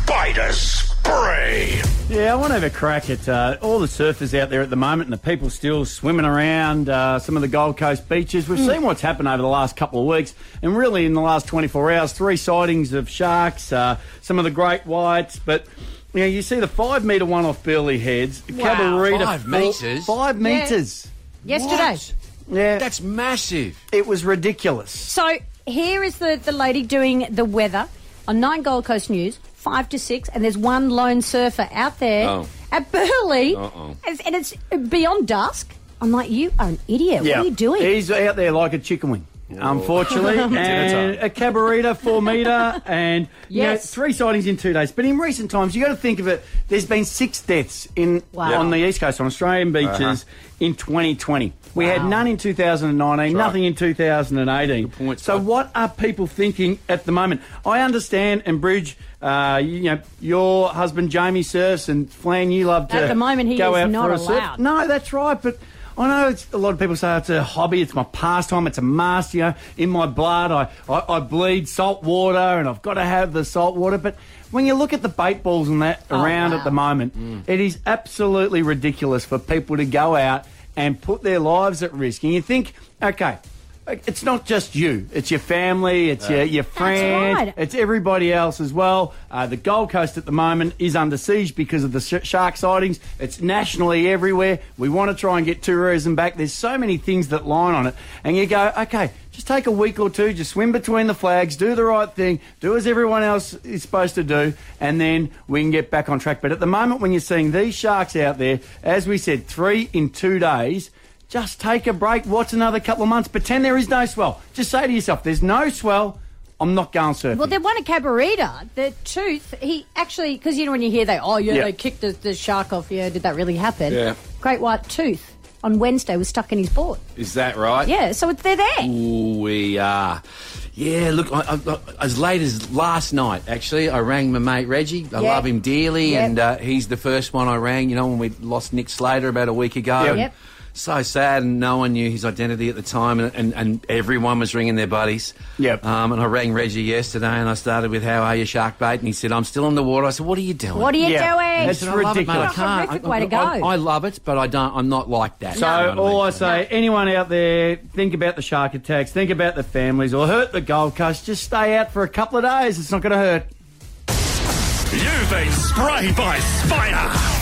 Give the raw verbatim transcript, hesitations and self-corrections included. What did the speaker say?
Spider Spray. Yeah, I want to have a crack at uh, all the surfers out there at the moment and the people still swimming around uh, some of the Gold Coast beaches. We've mm. seen what's happened over the last couple of weeks, and really in the last twenty-four hours, three sightings of sharks, uh, some of the great whites, but... You know, you see the five metre one off Burleigh Heads. Wow. Cabarita, Five four, metres? Five Yeah. metres. Yesterday. What? Yeah. That's massive. It was ridiculous. So here is the, the lady doing the weather on Nine Gold Coast News, five to six, and there's one lone surfer out there Oh. at Burleigh, Uh-oh. and, and it's beyond dusk. I'm like, you are an idiot. Yeah. What are you doing? He's out there like a chicken wing. Unfortunately, and a cabarita, four metre, and you Yes. know, three sightings in two days. But in recent times, you got to think of it. There's been six deaths in Wow. on the east coast on Australian beaches Uh-huh. in twenty twenty. We Wow. had none in two thousand nineteen, That's right. nothing in two thousand eighteen. Good point, so, Scott. what are people thinking at the moment? I understand, and Bridge, uh, you know, your husband Jamie surfs, and Flan, you love to At the moment, he go is out not for a surf. allowed. No, that's right, but. I know it's, a lot of people say it's a hobby, it's my pastime, it's a must, you know, in my blood, I, I, I bleed salt water and I've got to have the salt water. But when you look at the bait balls and that Oh, around wow. at the moment, Mm. it is absolutely ridiculous for people to go out and put their lives at risk. And you think, okay, it's not just you. It's your family. It's your, your friends. right. It's everybody else as well. Uh, the Gold Coast at the moment is under siege because of the sh- shark sightings. It's nationally everywhere. We want to try and get tourism back. There's so many things that line on it. And you go, okay, just take a week or two, just swim between the flags, do the right thing, do as everyone else is supposed to do, and then we can get back on track. But at the moment, when you're seeing these sharks out there, as we said, three in two days, just take a break, watch another couple of months, pretend there is no swell. Just say to yourself, there's no swell, I'm not going surfing. Well, the one at Cabarita, the tooth, he actually, because you know when you hear they, oh yeah, Yeah. they kicked the, the shark off, yeah, did that really happen? Yeah. Great white tooth on Wednesday was stuck in his board. Is that right? Yeah, so it's, they're there. Ooh, we are. Yeah, look, I, I, I, as late as last night, actually, I rang my mate Reggie. I Yep. love him dearly, Yep. and uh, he's the first one I rang, you know, when we lost Nick Slater about a week ago. Yep. And Yep. So sad, and no one knew his identity at the time, and, and, and everyone was ringing their buddies. Yep. Um, and I rang Reggie yesterday, and I started with, how are you, shark bait? And he said, I'm still in the water. I said, what are you doing? What are you Yeah. doing? It's I said, I love it, mate. I ridiculous. can't. Horrific I, way to go. I, I love it, but I don't. I'm not like that. So You know what all I mean? say, anyone out there, think about the shark attacks, think about the families, or hurt the Gold Coast, just stay out for a couple of days. It's not going to hurt. You've been sprayed by Spider.